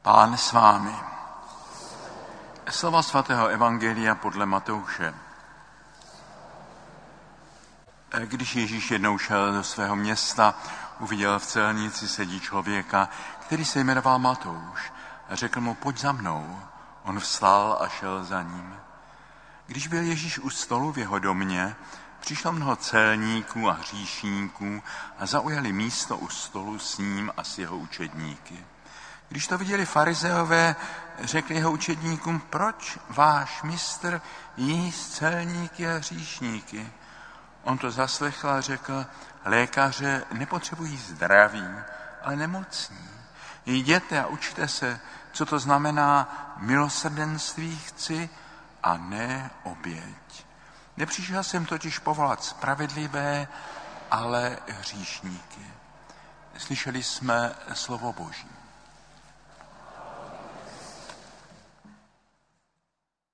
Pán s vámi. Slova svatého evangelia podle Matouše. Když Ježíš jednou šel do svého města, uviděl v celnici sedí člověka, který se jmenoval Matouš, a řekl mu: pojď za mnou. On vstal a šel za ním. Když byl Ježíš u stolu v jeho domě, přišlo mnoho celníků a hříšníků a zaujali místo u stolu s ním a s jeho učedníky. Když to viděli farizeové, řekli jeho učedníkům: proč váš mistr jí s celníky a hříšníky? On to zaslechl a řekl: lékaře nepotřebují zdraví, ale nemocní. Jděte a učte se, co to znamená milosrdenství chci a ne oběť. Nepřišel jsem totiž povolat spravedlivé, ale hříšníky. Slyšeli jsme slovo Boží.